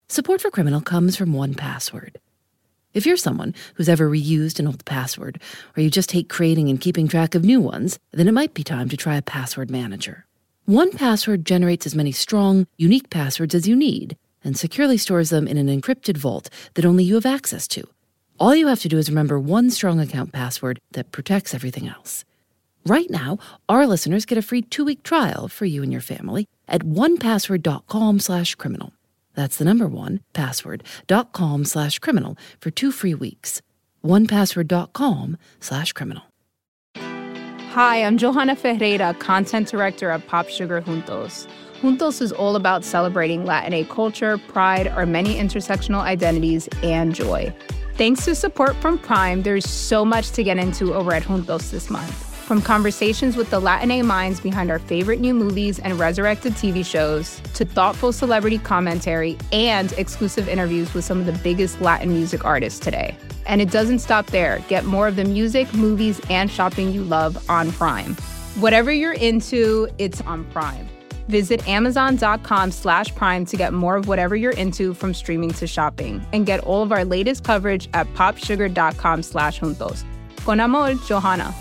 Support for Criminal comes from 1Password. If you're someone who's ever reused an old password, or you just hate creating and keeping track of new ones, then it might be time to try a password manager. 1Password generates as many strong, unique passwords as you need and securely stores them in an encrypted vault that only you have access to. All you have to do is remember one strong account password that protects everything else. Right now, our listeners get a free 2-week trial for you and your family at 1password.com/criminal. That's the number 1, password.com/criminal for 2 free weeks. 1password.com/criminal. Hi, I'm Johanna Ferreira, content director at Pop Sugar Juntos. Juntos is all about celebrating Latinx culture, pride, our many intersectional identities, and joy. Thanks to support from Prime, there's so much to get into over at Juntos this month. From conversations with the Latinx minds behind our favorite new movies and resurrected TV shows, to thoughtful celebrity commentary and exclusive interviews with some of the biggest Latin music artists today. And it doesn't stop there. Get more of the music, movies, and shopping you love on Prime. Whatever you're into, it's on Prime. Visit Amazon.com/Prime to get more of whatever you're into, from streaming to shopping. And get all of our latest coverage at popsugar.com/juntos. Con amor, Johanna.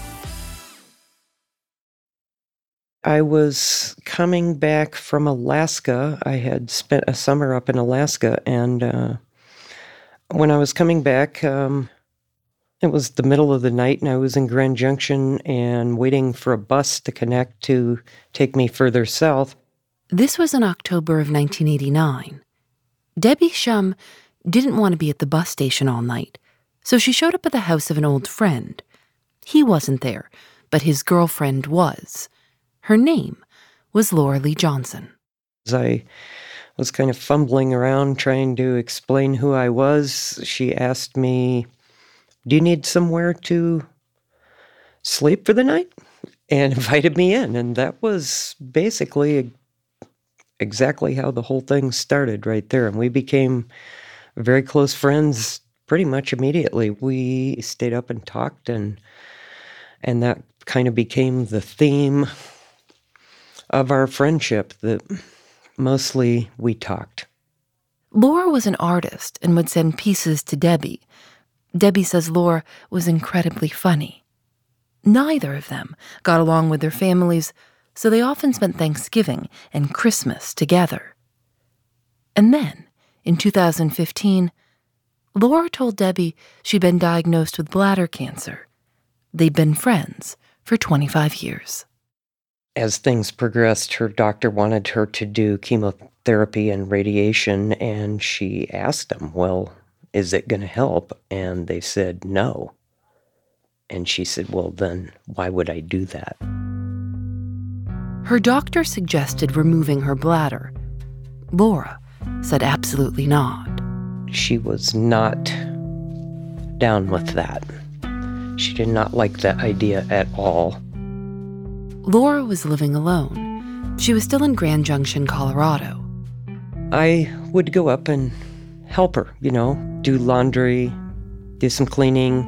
I was coming back from Alaska. I had spent a summer up in Alaska, and when I was coming back, it was the middle of the night, and I was in Grand Junction and waiting for a bus to connect to take me further south. This was in October of 1989. Debbie Shum didn't want to be at the bus station all night, so she showed up at the house of an old friend. He wasn't there, but his girlfriend was. Her name was Laura Lee Johnson. As I was kind of fumbling around trying to explain who I was, she asked me, "Do you need somewhere to sleep for the night?" And invited me in. And that was basically exactly how the whole thing started right there. And we became very close friends pretty much immediately. We stayed up and talked, and that kind of became the theme of our friendship, that mostly we talked. Laura was an artist and would send pieces to Debbie. Debbie says Laura was incredibly funny. Neither of them got along with their families, so they often spent Thanksgiving and Christmas together. And then, in 2015, Laura told Debbie she'd been diagnosed with bladder cancer. They'd been friends for 25 years. As things progressed, her doctor wanted her to do chemotherapy and radiation, and she asked them, "Well, is it going to help?" And they said no. And she said, "Well, then why would I do that?" Her doctor suggested removing her bladder. Laura said absolutely not. She was not down with that. She did not like that idea at all. Laura was living alone. She was still in Grand Junction, Colorado. I would go up and help her, do laundry, do some cleaning,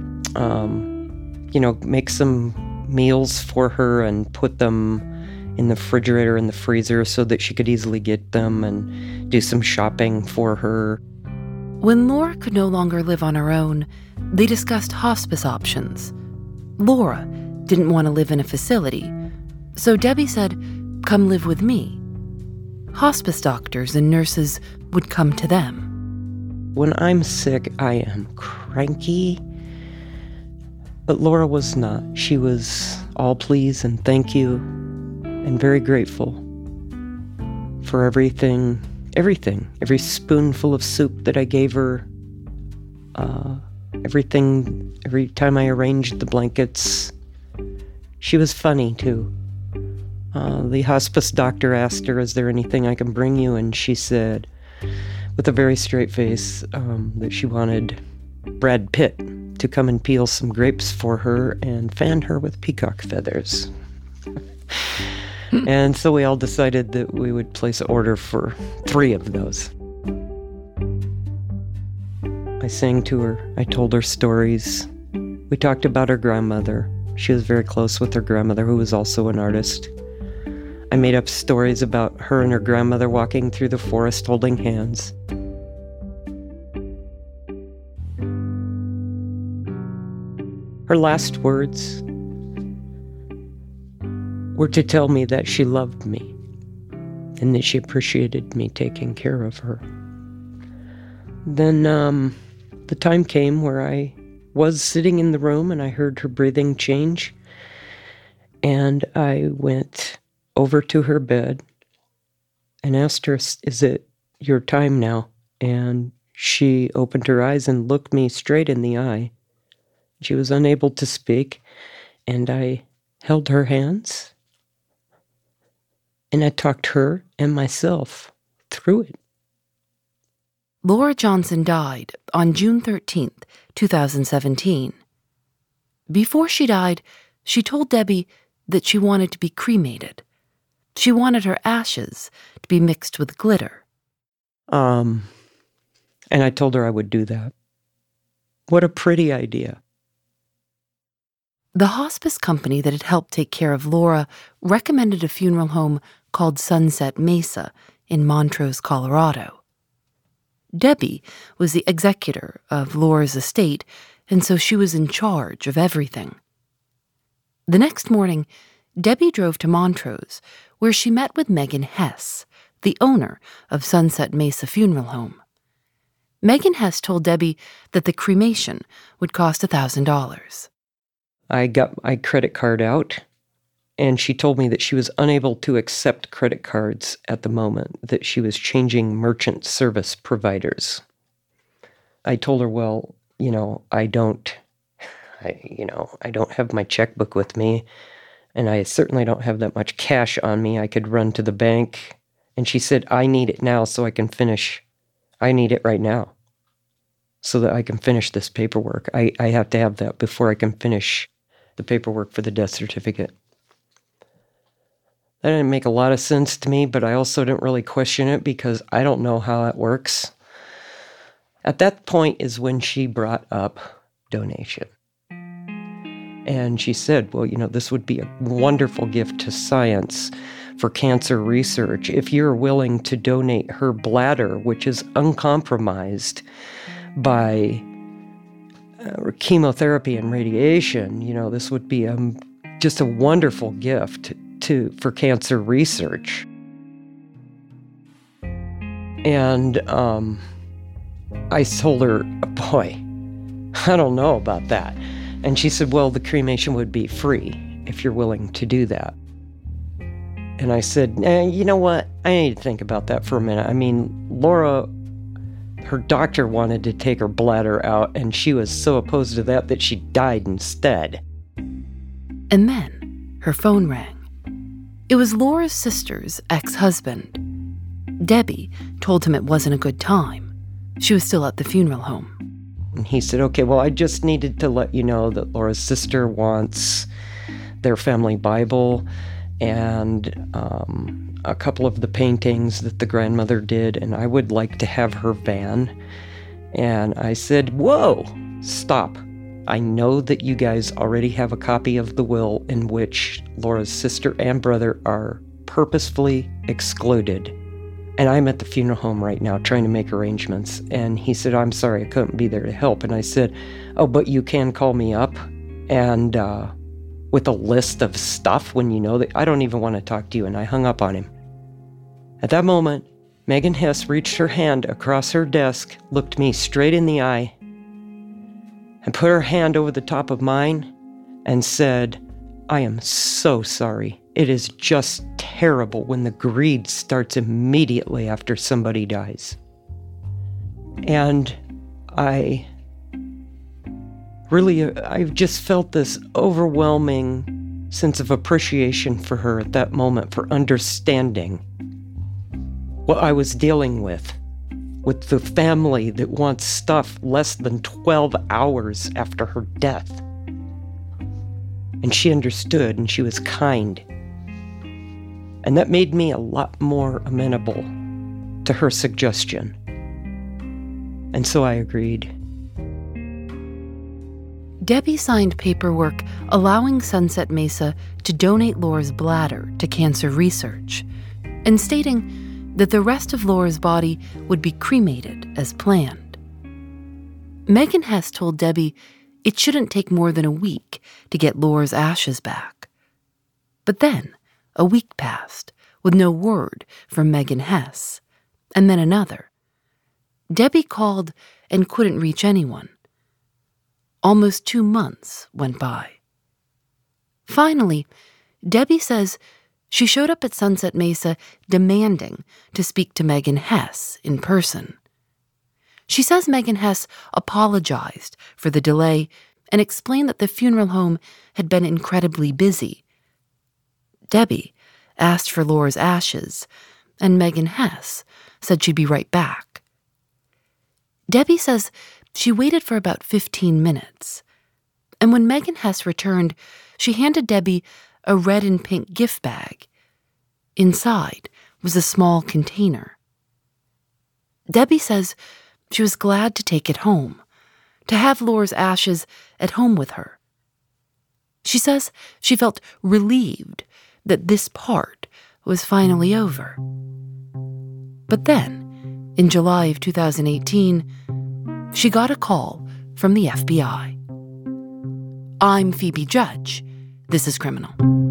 make some meals for her and put them in the refrigerator and the freezer so that she could easily get them, and do some shopping for her. When Laura could no longer live on her own, they discussed hospice options. Laura didn't want to live in a facility, so Debbie said, "Come live with me." Hospice doctors and nurses would come to them. When I'm sick, I am cranky, but Laura was not. She was all please and thank you, and very grateful for everything, every spoonful of soup that I gave her, every time I arranged the blankets. She was funny, too. The hospice doctor asked her, "Is there anything I can bring you?" And she said, with a very straight face, that she wanted Brad Pitt to come and peel some grapes for her and fan her with peacock feathers. And so we all decided that we would place an order for 3 of those. I sang to her. I told her stories. We talked about her grandmother. She was very close with her grandmother, who was also an artist. I made up stories about her and her grandmother walking through the forest holding hands. Her last words were to tell me that she loved me and that she appreciated me taking care of her. Then the time came where I was sitting in the room and I heard her breathing change, and I went over to her bed and asked her, "Is it your time now?" And she opened her eyes and looked me straight in the eye. She was unable to speak, and I held her hands, and I talked her and myself through it. Laura Johnson died on June 13th, 2017. Before she died, she told Debbie that she wanted to be cremated. She wanted her ashes to be mixed with glitter. And I told her I would do that. What a pretty idea. The hospice company that had helped take care of Laura recommended a funeral home called Sunset Mesa in Montrose, Colorado. Debbie was the executor of Laura's estate, and so she was in charge of everything. The next morning, Debbie drove to Montrose, where she met with Megan Hess, the owner of Sunset Mesa Funeral Home. Megan Hess told Debbie that the cremation would cost $1,000. I got my credit card out, and she told me that she was unable to accept credit cards at the moment, that she was changing merchant service providers. I told her, well, I don't have my checkbook with me, and I certainly don't have that much cash on me. I could run to the bank. And she said, I need it now so I can finish. I need it right now so that I can finish this paperwork. I have to have that before I can finish the paperwork for the death certificate. That didn't make a lot of sense to me, but I also didn't really question it because I don't know how that works. At that point is when she brought up donation. And she said, well, this would be a wonderful gift to science for cancer research if you're willing to donate her bladder, which is uncompromised by chemotherapy and radiation. This would be just a wonderful gift for cancer research. And I told her, boy, I don't know about that. And she said, well, the cremation would be free if you're willing to do that. And I said, you know what? I need to think about that for a minute. I mean, Laura, her doctor wanted to take her bladder out, and she was so opposed to that she died instead. And then her phone rang. It was Laura's sister's ex-husband. Debbie told him it wasn't a good time. She was still at the funeral home. And he said, okay, well, I just needed to let you know that Laura's sister wants their family Bible and a couple of the paintings that the grandmother did, and I would like to have her van. And I said, whoa, stop. I know that you guys already have a copy of the will in which Laura's sister and brother are purposefully excluded. And I'm at the funeral home right now trying to make arrangements. And he said, I'm sorry, I couldn't be there to help. And I said, oh, but you can call me up and with a list of stuff when you know that I don't even want to talk to you. And I hung up on him. At that moment, Megan Hess reached her hand across her desk, looked me straight in the eye, and put her hand over the top of mine and said, I am so sorry. It is just terrible when the greed starts immediately after somebody dies. And I've just felt this overwhelming sense of appreciation for her at that moment, for understanding what I was dealing with the family that wants stuff less than 12 hours after her death. And she understood, and she was kind. And that made me a lot more amenable to her suggestion. And so I agreed. Debbie signed paperwork allowing Sunset Mesa to donate Laura's bladder to cancer research, and stating that the rest of Laura's body would be cremated as planned. Megan Hess told Debbie it shouldn't take more than a week to get Laura's ashes back. But then, a week passed with no word from Megan Hess, and then another. Debbie called and couldn't reach anyone. Almost 2 months went by. Finally, Debbie says she showed up at Sunset Mesa demanding to speak to Megan Hess in person. She says Megan Hess apologized for the delay and explained that the funeral home had been incredibly busy. Debbie asked for Laura's ashes, and Megan Hess said she'd be right back. Debbie says she waited for about 15 minutes, and when Megan Hess returned, she handed Debbie a red and pink gift bag. Inside was a small container. Debbie says she was glad to take it home, to have Laura's ashes at home with her. She says she felt relieved that this part was finally over. But then, in July of 2018, she got a call from the FBI. I'm Phoebe Judge. This is Criminal.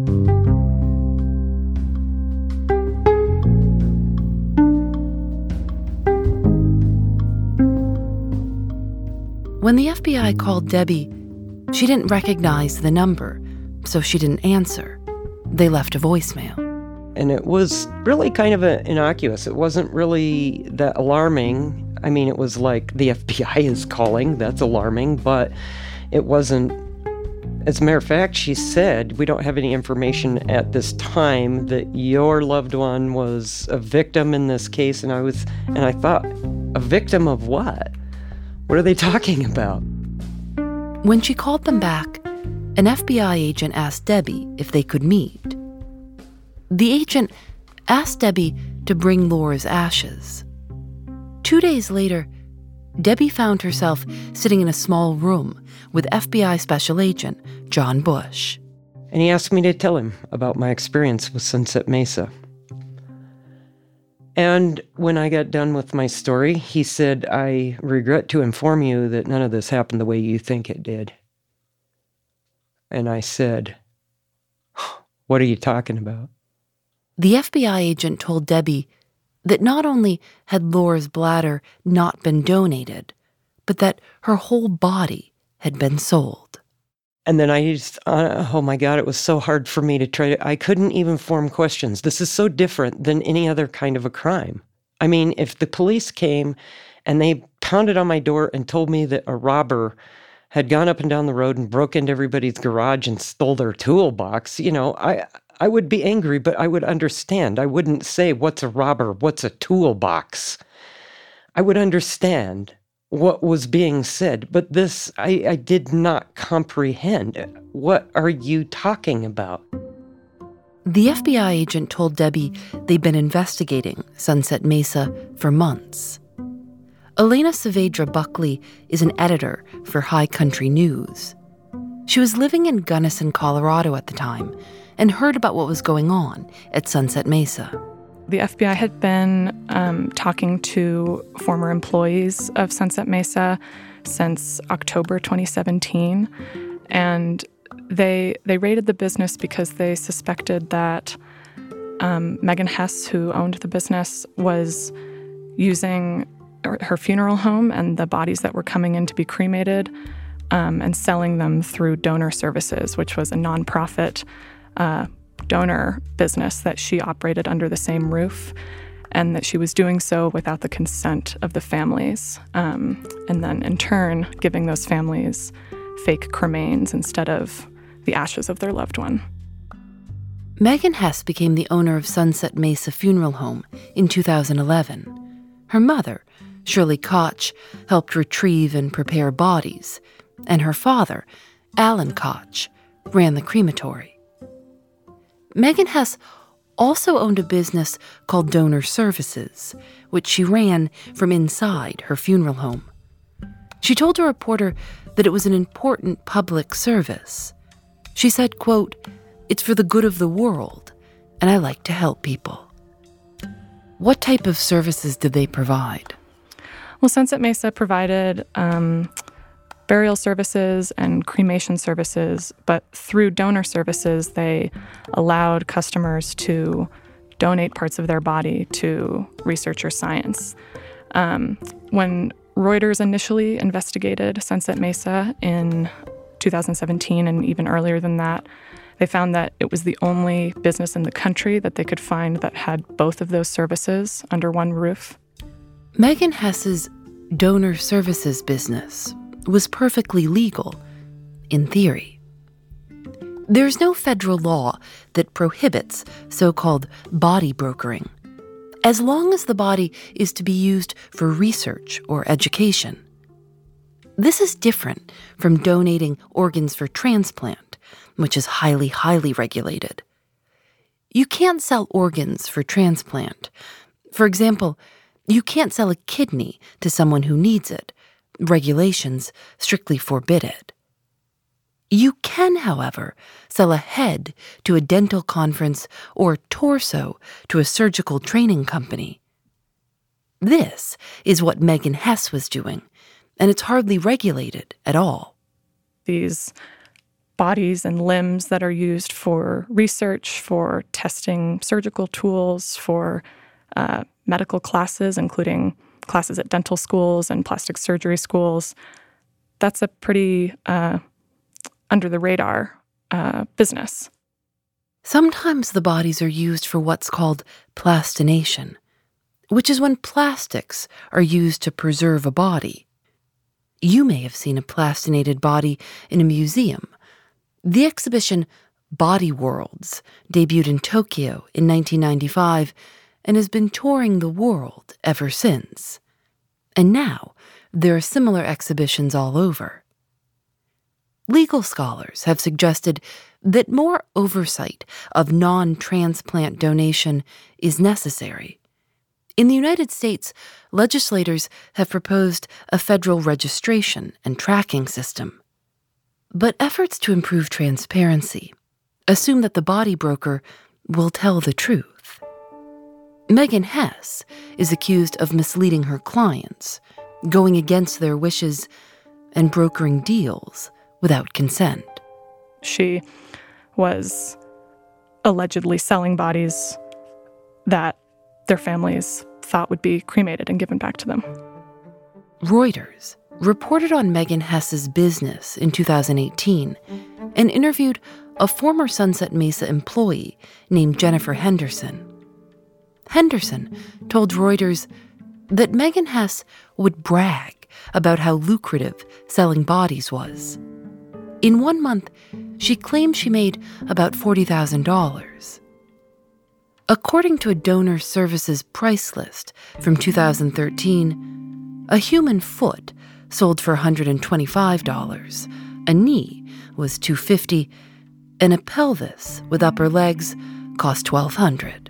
When the FBI called Debbie, she didn't recognize the number, so she didn't answer. They left a voicemail. And it was really kind of innocuous. It wasn't really that alarming. I mean, it was like the FBI is calling. That's alarming, but it wasn't. As a matter of fact, she said, we don't have any information at this time that your loved one was a victim in this case. And I thought, a victim of what? What are they talking about? When she called them back, an FBI agent asked Debbie if they could meet. The agent asked Debbie to bring Laura's ashes. 2 days later, Debbie found herself sitting in a small room with FBI Special Agent John Bush. And he asked me to tell him about my experience with Sunset Mesa. And when I got done with my story, he said, I regret to inform you that none of this happened the way you think it did. And I said, what are you talking about? The FBI agent told Debbie that not only had Laura's bladder not been donated, but that her whole body had been sold. And then oh my God, it was so hard for me I couldn't even form questions. This is so different than any other kind of a crime. I mean, if the police came and they pounded on my door and told me that a robber had gone up and down the road and broke into everybody's garage and stole their toolbox, I would be angry, but I would understand. I wouldn't say, what's a robber? What's a toolbox? I would understand what was being said, but this, I did not comprehend. What are you talking about? The FBI agent told Debbie they'd been investigating Sunset Mesa for months. Elena Saavedra Buckley is an editor for High Country News. She was living in Gunnison, Colorado at the time, and heard about what was going on at Sunset Mesa. The FBI had been talking to former employees of Sunset Mesa since October 2017, and they raided the business because they suspected that Megan Hess, who owned the business, was using her funeral home and the bodies that were coming in to be cremated and selling them through Donor Services, which was a nonprofit donor business that she operated under the same roof, and that she was doing so without the consent of the families, and then in turn giving those families fake cremains instead of the ashes of their loved one. Megan Hess became the owner of Sunset Mesa Funeral Home in 2011. Her mother, Shirley Koch, helped retrieve and prepare bodies, and her father, Alan Koch, ran the crematory. Megan Hess also owned a business called Donor Services, which she ran from inside her funeral home. She told a reporter that it was an important public service. She said, quote, "It's for the good of the world, and I like to help people." What type of services did they provide? Well, Sunset Mesa provided burial services and cremation services, but through donor services, they allowed customers to donate parts of their body to research or science. When Reuters initially investigated Sunset Mesa in 2017 and even earlier than that, they found that it was the only business in the country that they could find that had both of those services under one roof. Megan Hess's donor services business was perfectly legal, in theory. There's no federal law that prohibits so-called body brokering, as long as the body is to be used for research or education. This is different from donating organs for transplant, which is highly, highly regulated. You can't sell organs for transplant. For example, you can't sell a kidney to someone who needs it. Regulations strictly forbid it. You can, however, sell a head to a dental conference or torso to a surgical training company. This is what Megan Hess was doing, and it's hardly regulated at all. These bodies and limbs that are used for research, for testing surgical tools, for medical classes, including classes at dental schools and plastic surgery schools, that's a pretty under-the-radar business. Sometimes the bodies are used for what's called plastination, which is when plastics are used to preserve a body. You may have seen a plastinated body in a museum. The exhibition Body Worlds debuted in Tokyo in 1995 and has been touring the world ever since. And now, there are similar exhibitions all over. Legal scholars have suggested that more oversight of non-transplant donation is necessary. In the United States, legislators have proposed a federal registration and tracking system. But efforts to improve transparency assume that the body broker will tell the truth. Megan Hess is accused of misleading her clients, going against their wishes, and brokering deals without consent. She was allegedly selling bodies that their families thought would be cremated and given back to them. Reuters reported on Megan Hess's business in 2018 and interviewed a former Sunset Mesa employee named Jennifer Henderson. Henderson told Reuters that Megan Hess would brag about how lucrative selling bodies was. In 1 month, she claimed she made about $40,000. According to a donor services price list from 2013, a human foot sold for $125, a knee was $250, and a pelvis with upper legs cost $1,200.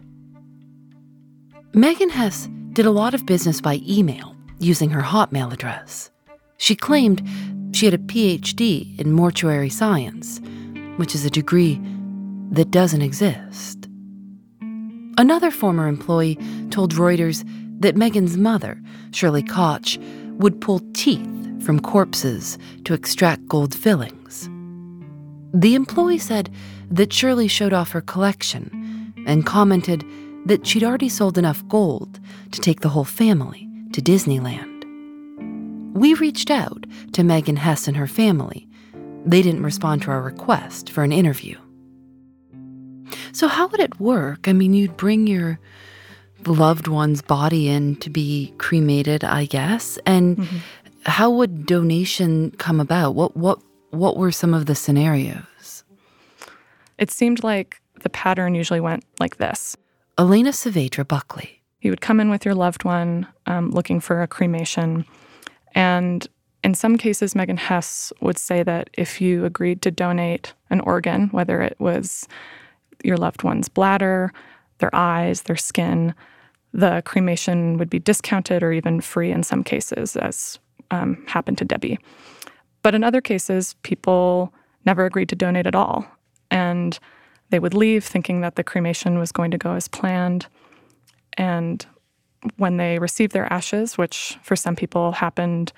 Megan Hess did a lot of business by email using her Hotmail address. She claimed she had a PhD in mortuary science, which is a degree that doesn't exist. Another former employee told Reuters that Megan's mother, Shirley Koch, would pull teeth from corpses to extract gold fillings. The employee said that Shirley showed off her collection and commented that she'd already sold enough gold to take the whole family to Disneyland. We reached out to Megan Hess and her family. They didn't respond to our request for an interview. So how would it work? I mean, you'd bring your loved one's body in to be cremated, I guess. And how would donation come about? What were some of the scenarios? It seemed like the pattern usually went like this. Elena Saavedra Buckley. You would come in with your loved one looking for a cremation. And in some cases, Megan Hess would say that if you agreed to donate an organ, whether it was your loved one's bladder, their eyes, their skin, the cremation would be discounted or even free in some cases, as happened to Debbie. But in other cases, people never agreed to donate at all. And they would leave thinking that the cremation was going to go as planned. And when they received their ashes, which for some people happened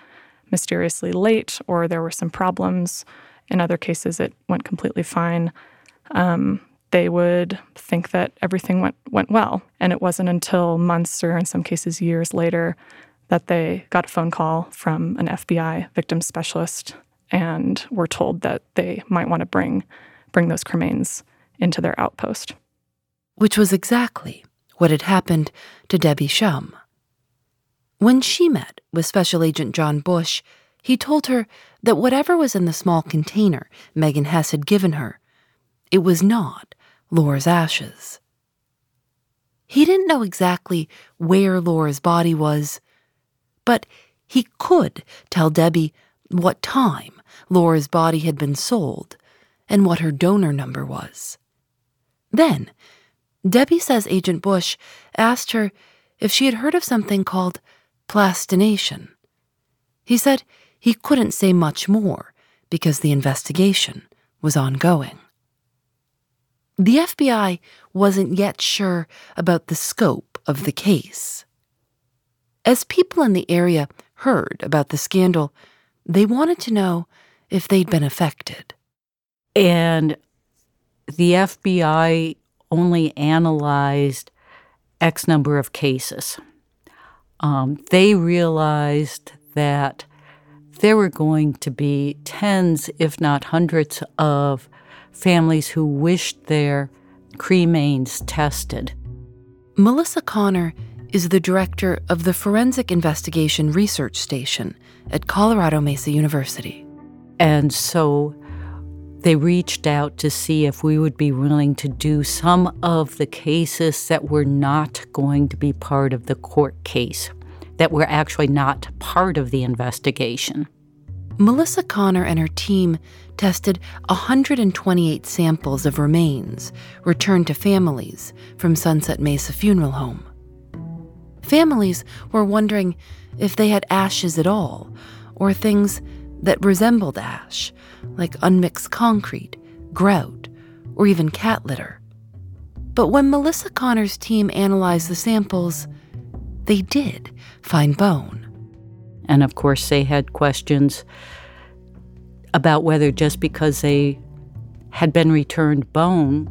mysteriously late or there were some problems. In other cases, it went completely fine. They would think that everything went well. And it wasn't until months or in some cases years later that they got a phone call from an FBI victim specialist and were told that they might want to bring those cremains into their outpost. Which was exactly what had happened to Debbie Shum. When she met with Special Agent John Bush, he told her that whatever was in the small container Megan Hess had given her, it was not Laura's ashes. He didn't know exactly where Laura's body was, but he could tell Debbie what time Laura's body had been sold and what her donor number was. Then, Debbie says Agent Bush asked her if she had heard of something called plastination. He said he couldn't say much more because the investigation was ongoing. The FBI wasn't yet sure about the scope of the case. As people in the area heard about the scandal, they wanted to know if they'd been affected. And the FBI only analyzed X number of cases. They realized that there were going to be tens, if not hundreds, of families who wished their cremains tested. Melissa Connor is the director of the Forensic Investigation Research Station at Colorado Mesa University. And so they reached out to see if we would be willing to do some of the cases that were not going to be part of the court case, that were actually not part of the investigation. Melissa Connor and her team tested 128 samples of remains returned to families from Sunset Mesa Funeral Home. Families were wondering if they had ashes at all, or things that resembled ash, like unmixed concrete, grout, or even cat litter. But when Melissa Connor's team analyzed the samples, they did find bone. And of course, they had questions about whether just because they had been returned bone,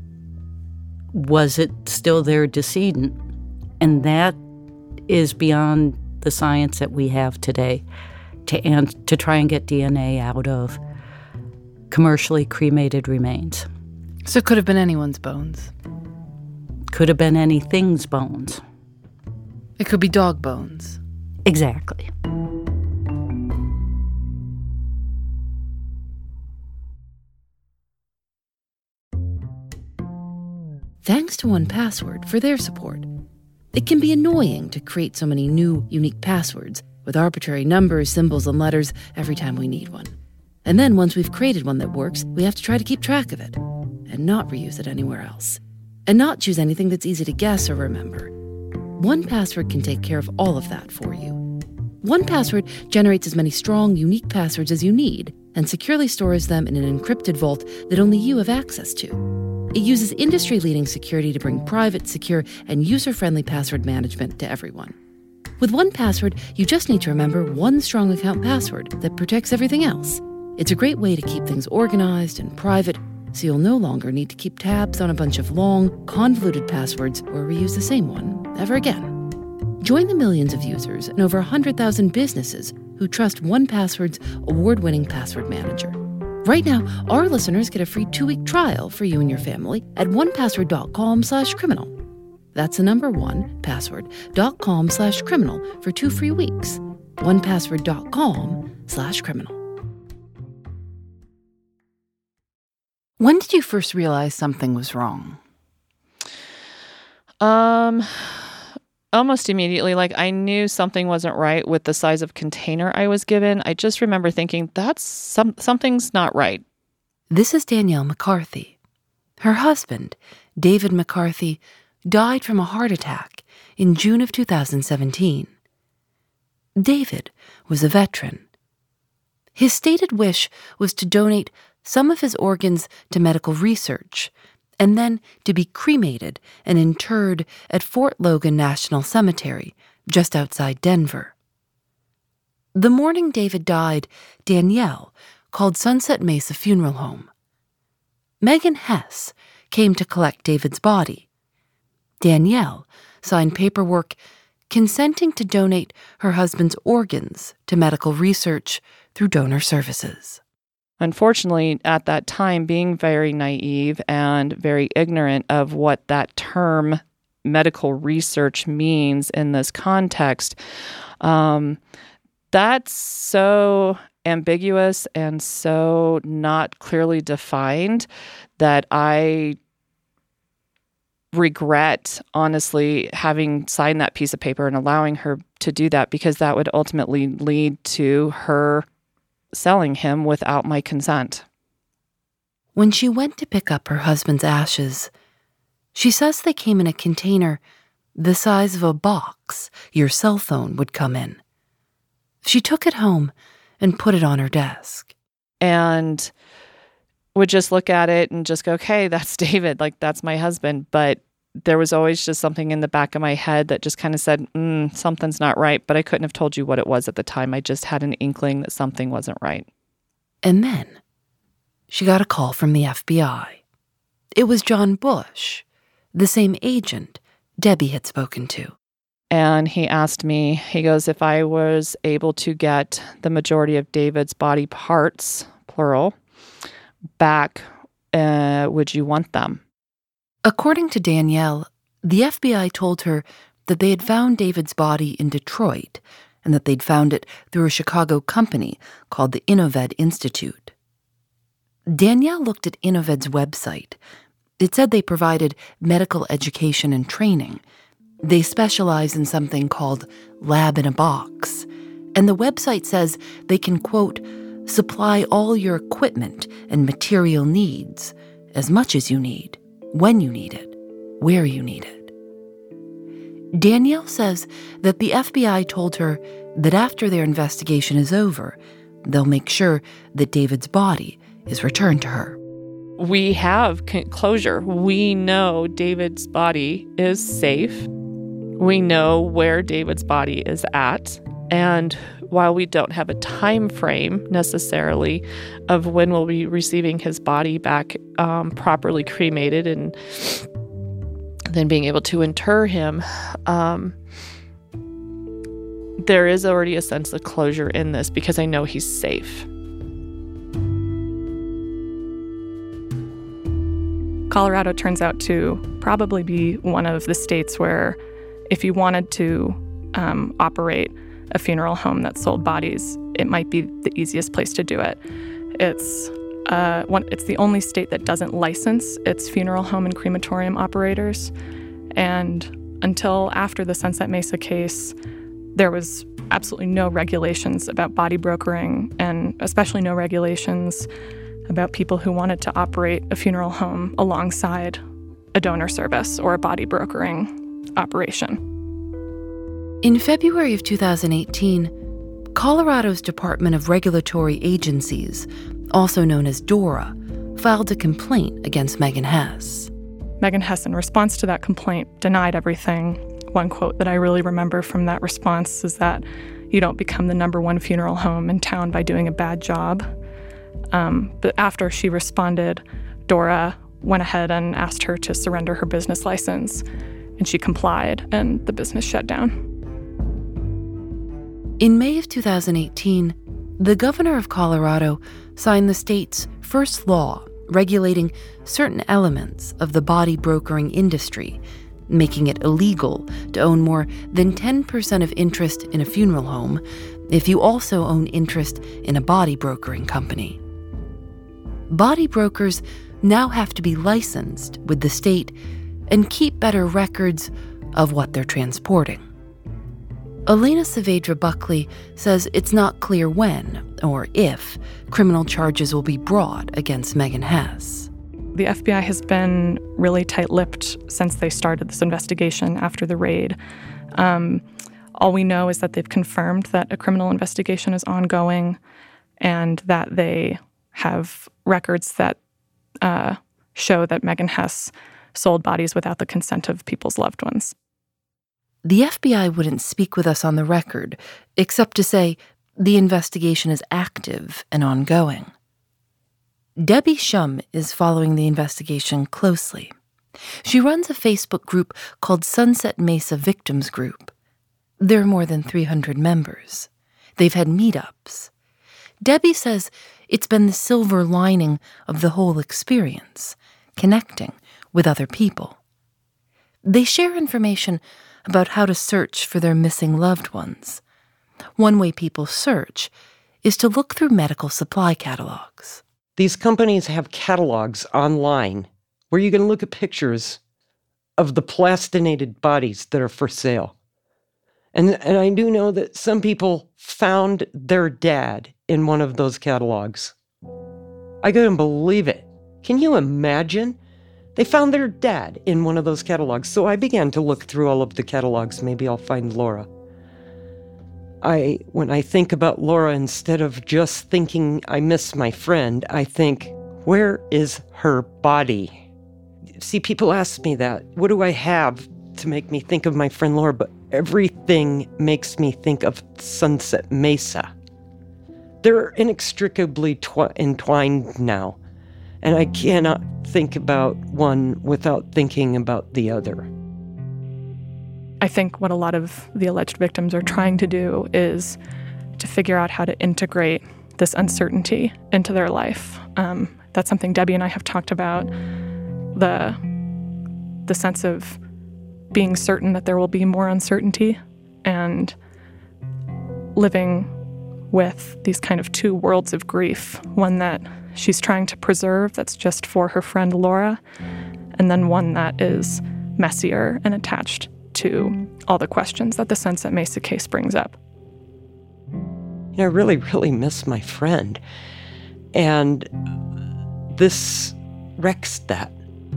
was it still their decedent? And that is beyond the science that we have today to try and get DNA out of commercially cremated remains. So it could have been anyone's bones. Could have been anything's bones. It could be dog bones. Exactly. Thanks to 1Password for their support. It can be annoying to create so many new, unique passwords with arbitrary numbers, symbols, and letters every time we need one. And then once we've created one that works, we have to try to keep track of it and not reuse it anywhere else. And not choose anything that's easy to guess or remember. 1Password can take care of all of that for you. 1Password generates as many strong, unique passwords as you need and securely stores them in an encrypted vault that only you have access to. It uses industry-leading security to bring private, secure, and user-friendly password management to everyone. With 1Password, you just need to remember one strong account password that protects everything else. It's a great way to keep things organized and private, so you'll no longer need to keep tabs on a bunch of long, convoluted passwords or reuse the same one ever again. Join the millions of users and over 100,000 businesses who trust 1Password's award-winning password manager. Right now, our listeners get a free 2-week trial for you and your family at 1password.com/criminal. That's the number 1password.com/criminal for 2 free weeks. 1password.com/criminal. When did you first realize something was wrong? Almost immediately. Like, I knew something wasn't right with the size of container I was given. I just remember thinking, something's not right. This is Danielle McCarthy. Her husband, David McCarthy, died from a heart attack in June of 2017. David was a veteran. His stated wish was to donate some of his organs to medical research and then to be cremated and interred at Fort Logan National Cemetery, just outside Denver. The morning David died, Danielle called Sunset Mesa Funeral Home. Megan Hess came to collect David's body. Danielle signed paperwork consenting to donate her husband's organs to medical research through donor services. Unfortunately, at that time, being very naive and very ignorant of what that term medical research means in this context, that's so ambiguous and so not clearly defined that I regret, honestly, having signed that piece of paper and allowing her to do that, because that would ultimately lead to her selling him without my consent. When she went to pick up her husband's ashes, she says they came in a container the size of a box your cell phone would come in. She took it home and put it on her desk. And would just look at it and just go, okay, that's David, like that's my husband. But there was always just something in the back of my head that just kind of said, something's not right. But I couldn't have told you what it was at the time. I just had an inkling that something wasn't right. And then she got a call from the FBI. It was John Bush, the same agent Debbie had spoken to. And he asked me, he goes, if I was able to get the majority of David's body parts, plural, back, would you want them? According to Danielle, the FBI told her that they had found David's body in Detroit and that they'd found it through a Chicago company called the Innoved Institute. Danielle looked at Innoved's website. It said they provided medical education and training. They specialize in something called Lab in a Box, and the website says they can, quote, supply all your equipment and material needs, as much as you need, when you need it, where you need it. Danielle says that the FBI told her that after their investigation is over, they'll make sure that David's body is returned to her. We have closure. We know David's body is safe. We know where David's body is at. And while we don't have a time frame necessarily of when we'll be receiving his body back properly cremated and then being able to inter him, there is already a sense of closure in this because I know he's safe. Colorado turns out to probably be one of the states where if you wanted to operate a funeral home that sold bodies, it might be the easiest place to do it. It's the only state that doesn't license its funeral home and crematorium operators. And until after the Sunset Mesa case, there was absolutely no regulations about body brokering, and especially no regulations about people who wanted to operate a funeral home alongside a donor service or a body brokering operation. In February of 2018, Colorado's Department of Regulatory Agencies, also known as DORA, filed a complaint against Megan Hess. Megan Hess, in response to that complaint, denied everything. One quote that I really remember from that response is that you don't become the #1 funeral home in town by doing a bad job. But after she responded, DORA went ahead and asked her to surrender her business license, and she complied, and the business shut down. In May of 2018, the governor of Colorado signed the state's first law regulating certain elements of the body brokering industry, making it illegal to own more than 10% of interest in a funeral home if you also own interest in a body brokering company. Body brokers now have to be licensed with the state and keep better records of what they're transporting. Elena Saavedra Buckley says it's not clear when or if criminal charges will be brought against Megan Hess. The FBI has been really tight-lipped since they started this investigation after the raid. All we know is that they've confirmed that a criminal investigation is ongoing and that they have records that show that Megan Hess sold bodies without the consent of people's loved ones. The FBI wouldn't speak with us on the record, except to say The investigation is active and ongoing. Debbie Shum is following the investigation closely. She runs a Facebook group called Sunset Mesa Victims Group. There are more than 300 members. They've had meetups. Debbie says it's been the silver lining of the whole experience, connecting with other people. They share information about how to search for their missing loved ones. One way people search is to look through medical supply catalogs. These companies have catalogs online where you can look at pictures of the plastinated bodies that are for sale. And I do know that some people found their dad in one of those catalogs. I couldn't believe it. Can you imagine? They found their dad in one of those catalogs. So I began to look through all of the catalogs. Maybe I'll find Laura. When I think about Laura, instead of just thinking I miss my friend, I think, where is her body? See, people ask me that. What do I have to make me think of my friend Laura? But everything makes me think of Sunset Mesa. They're inextricably entwined now. And I cannot think about one without thinking about the other. I think what a lot of the alleged victims are trying to do is to figure out how to integrate this uncertainty into their life. That's something Debbie and I have talked about, the sense of being certain that there will be more uncertainty and living with these kind of two worlds of grief, one that she's trying to preserve that's just for her friend Laura, and then one that is messier and attached to all the questions that the Sunset Mesa case brings up. I really, really miss my friend. And this wrecks that.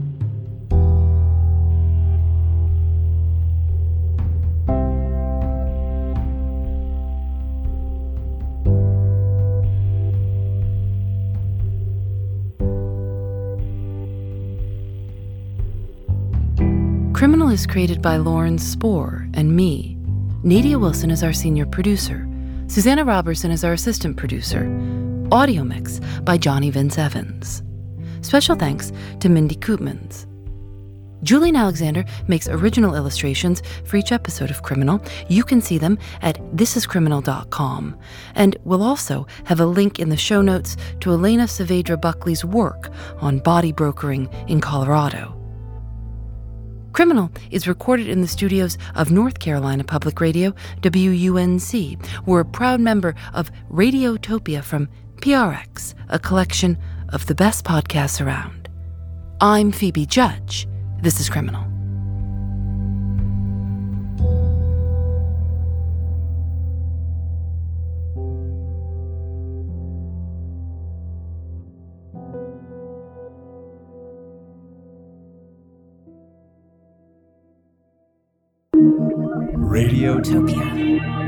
Criminal is created by Lauren Spohr and me. Nadia Wilson is our senior producer. Susanna Robertson is our assistant producer. Audio mix by Johnny Vince Evans. Special thanks to Mindy Koopmans. Julian Alexander makes original illustrations for each episode of Criminal. You can see them at thisiscriminal.com. And we'll also have a link in the show notes to Elena Saavedra Buckley's work on body brokering in Colorado. Criminal is recorded in the studios of North Carolina Public Radio, WUNC. We're a proud member of Radiotopia from PRX, a collection of the best podcasts around. I'm Phoebe Judge. This is Criminal. Radiotopia.